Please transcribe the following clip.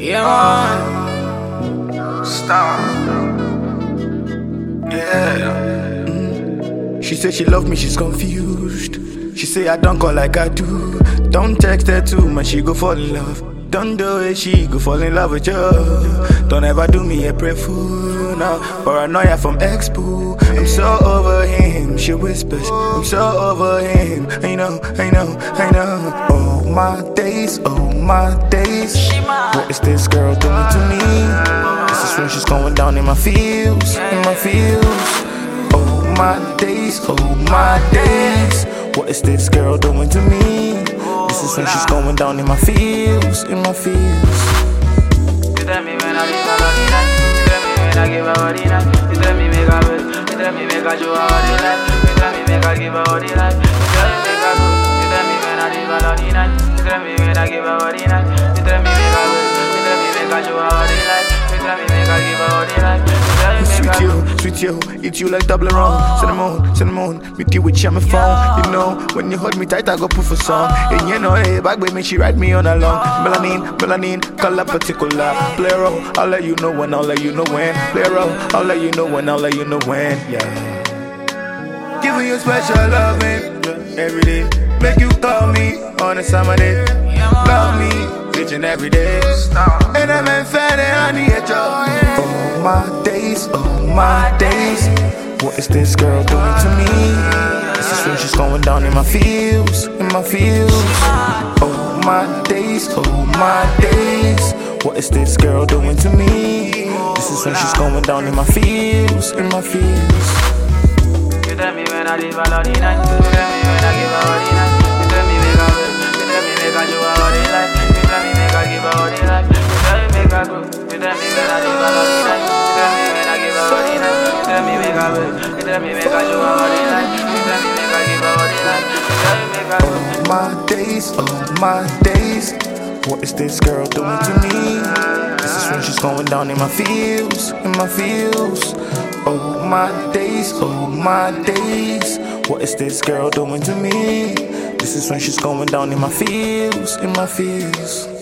Yeah, man. Stop. Yeah. She said she love me, she's confused. She say I don't call like I do. Don't text her too much, she go fall in love. Don't do it, she go fall in love with you. Don't ever do me a pray fool, no. Paranoia from ex-boo. I'm so over him, she whispers. I'm so over him, I know. Oh my days, what is this girl doing to me? This is when she's going down in my feels, Oh my days, what is this girl doing to me? This is when she's going down in my feels, You tell me when I leave her body night. You tell me when I give her body night. You tell me make her wait. You tell me make her show her body night. You tell me make her give her body night. You tell me make her go. You tell me when I leave her body night. You tell me when I give her body night. You tell me make her wait. You tell me make her show her body night. You tell me make her give her body night. Sweet you, eat you like double around. Cinnamon, meet you with my phone. You know, when you hold me tight, I go put for song. And you know, hey, back with me, she ride me on along. Melanin, color particular. Play a role, I'll let you know when, I'll let you know when. Play a role, I'll let you know when, I'll let you know when. Yeah. Giving you special loving every day. Make you call me on a summer day. Love me each and every day. And I'm in fat and honey at your Oh my days, what is this girl doing to me? This is when she's going down in my feels, Oh my days, what is this girl doing to me? This is when she's going down in my feels, You tell me when I leave her body night. You tell me when I give her body night. You tell me make her wait. You tell me make her show her body night. You tell me make her give her body night. You tell me make her go. You tell me when I leave her body night. You tell me when I give her body night. You tell me make her wait. You tell me make her show her body night. You tell me make her give her body night. You tell me make her go. Oh my days, what is this girl doing to me? This is when she's going down in my feels, Oh my days, what is this girl doing to me? This is when she's going down in my feels,